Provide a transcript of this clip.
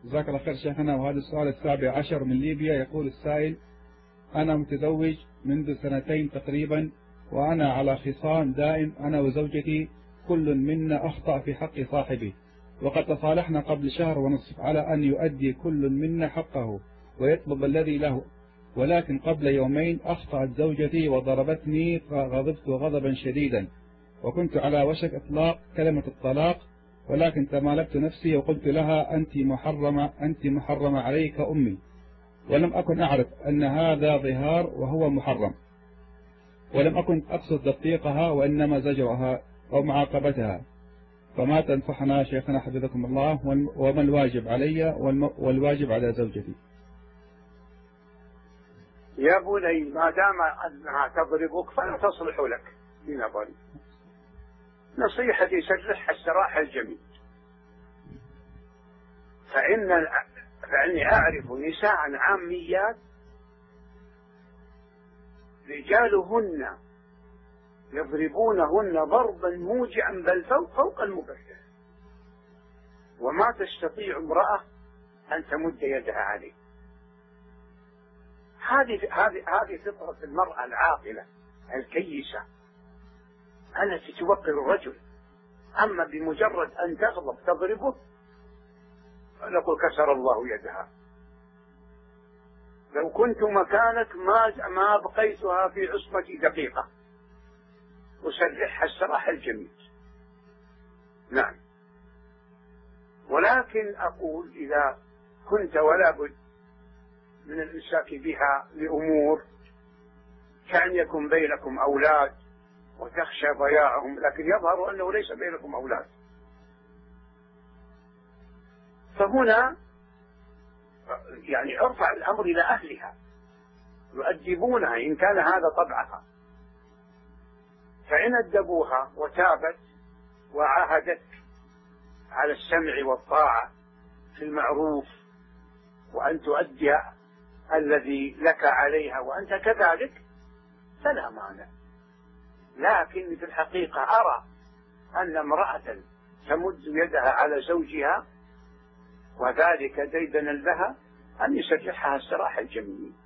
جزاك الله خير شيخنا. وهذا السؤال 17 من ليبيا. يقول السائل: أنا متزوج منذ 2 تقريبا، وأنا على خصام دائم أنا وزوجتي، كل منا أخطأ في حق صاحبه، وقد تصالحنا قبل 1.5 شهر على أن يؤدي كل منا حقه ويطلب الذي له، ولكن قبل 2 يوم أخطأت زوجتي وضربتني، فغضبت غضبا شديدا، وكنت على وشك إطلاق كلمة الطلاق، ولكن تمالكت نفسي وقلت لها: أنت محرمة عليك أمي، ولم أكن أعرف أن هذا ظهار وهو محرم، ولم أكن أقصد تطبيقها وإنما زجرها أو معاقبتها، فما تنصحنا شيخنا حفظكم الله، وما الواجب علي والواجب على زوجتي؟ يا بني، ما دام أنها تضربك فلا تصلح لك في نظري. نصيحتي: سرحها السراح الجميل. فإني أعرف نساء عاميات رجالهن يضربونهن ضربا موجعا، بل فوق المبرح، وما تستطيع امرأة أن تمد يدها عليه. هذه فطرة المرأة العاقلة الكيسة التي توقر الرجل. أما بمجرد أن تغضب تضربه، نقول كسر الله يدها. لو كنت مكانك ما بقيتها في عصمتي دقيقة، وسرحها السراح الجميل. نعم. ولكن أقول: إذا كنت ولا بد من الإمساك بها لأمور، كأن يكن بينكم أولاد وتخشى ضياعهم، لكن يظهر أنه ليس بينكم أولاد، فهنا يعني ارفع الأمر إلى أهلها يؤدبونها إن كان هذا طبعها. فإن أدبوها وتابت وعاهدت على السمع والطاعة في المعروف، وأن تؤدي الذي لك عليها وأنت كذلك، فلا مانع. لكن في الحقيقة أرى أن امرأة تمد يدها على زوجها وذلك ديدنا لها، أن يسرحها السراح الجميل.